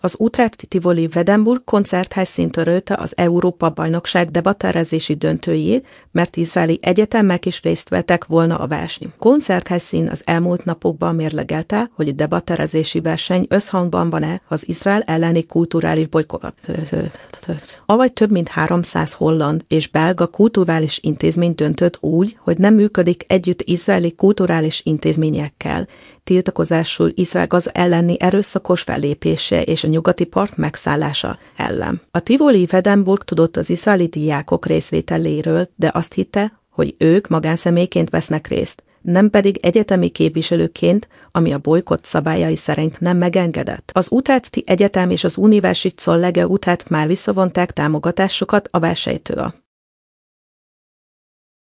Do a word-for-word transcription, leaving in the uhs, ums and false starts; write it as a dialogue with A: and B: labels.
A: Az Utrecht Tivoli Wedenburg koncerthelyszín törölte az Európa-bajnokság debatterezési döntőjét, mert izraeli egyetemek is részt vettek volna a versenyen. A koncerthelyszín az elmúlt napokban mérlegelte, hogy a debatterezési verseny összhangban van-e az Izrael elleni kulturális bolykott. Avagy több mint háromszáz holland és belga kulturális intézmény döntött úgy, hogy nem működik együtt izraeli kulturális intézményekkel, tiltakozásul Izrael gaz elleni erőszakos fellépése és a nyugati part megszállása ellen. A Tivoli Wedenburg tudott az izraeli diákok részvételéről, de azt hitte, hogy ők magánszemélyként vesznek részt, nem pedig egyetemi képviselőként, ami a bolykott szabályai szerint nem megengedett. Az Utrechti Egyetem és az Universität zur Lege után már visszavonták támogatásukat a versenytől.